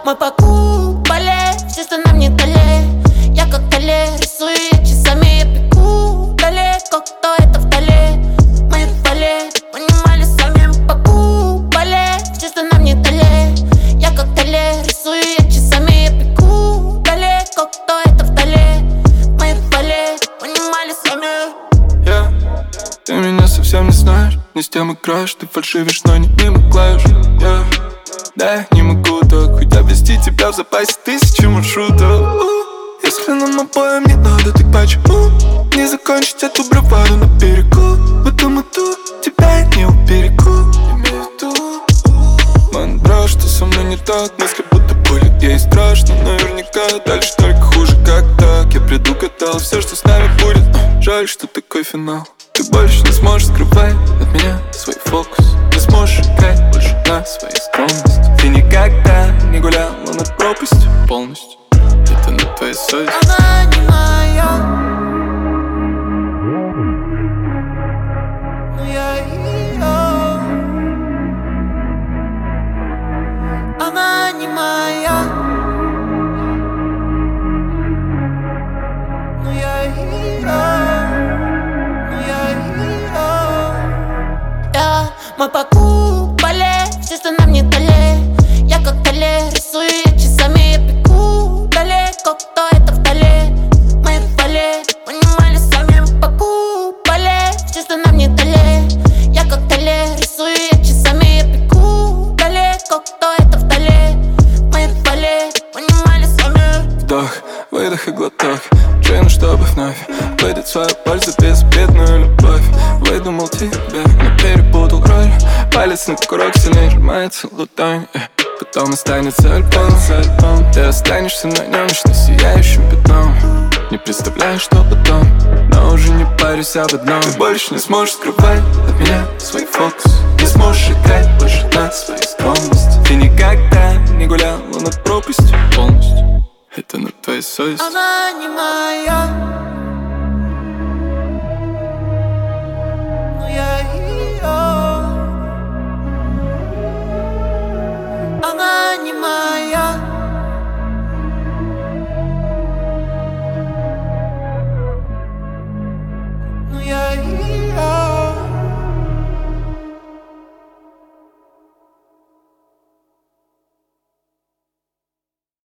мы покупали все, что нам не дали. Я как Дали, рисую я часами, я бегу далеко, кто это вдали. Мы вдали, понимали сами, покупали все, что нам не дали. Я как Дали, рисую я часами, я бегу далеко, кто это вдали. Мы вдали, понимали сами. Ты меня совсем не знаешь, не с тем играешь. Ты фальшивишь, но не мимо клавиш. Да, я не могу так, хотя вести тебя в запасе тысячи маршрутов. Если нам обоим не надо, так почему не закончить эту браваду на берегу? Потому тут тебя я не уберегу. Имею в виду, ман, брат, что со мной не так. Мысли будто болит, ей страшно наверняка. Дальше только хуже, как так. Я предугадал все, что с нами будет. Жаль, что такой финал. Ты больше не сможешь скрывать от меня свой фокус. Не сможешь играть больше на своей скромности. Ты никогда не гуляла над пропастью полностью. Это на твоей совести. Она не моя, но я ее. Она не моя, но я ее. Мы покупали все, что нам не дали. Я как Дали, рисую я часами, я бегу далеко, кто это вдали. Мы вдали, понимали сами, покупали все, что нам не дали. Я как Дали, рисую я часами, я бегу далеко, кто это вдали. Мы вдали, понимали сами. Вдох, выдох и глоток, джин, чтобы вновь выдать свою пользу, безобидную любовь. Выдумал тебя, но перепутал роль. Палец на курок сильнее сжимается ладонь. Потом останется альбом. Ты останешься на нем вечно сияющим пятном. Не представляю, что потом, но уже не парюсь об одном. Ты больше не сможешь скрывать от меня свой фокус. Не сможешь играть больше на своей скромности. Ты никогда не гуляла над пропастью полностью. Это на твоей совести. Она не моя, но я